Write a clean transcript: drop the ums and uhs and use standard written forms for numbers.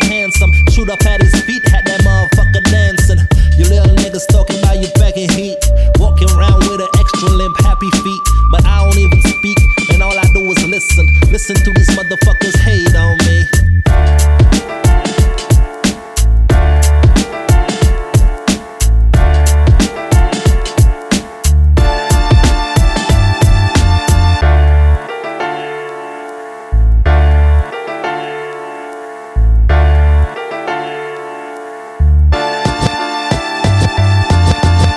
handsome. Shoot up at his feet, had that motherfucker dancing. You little niggas talking about you back in heat. Walking around with an extra limp, happy feet. But I don't even speak, and all I do is listen. Listen to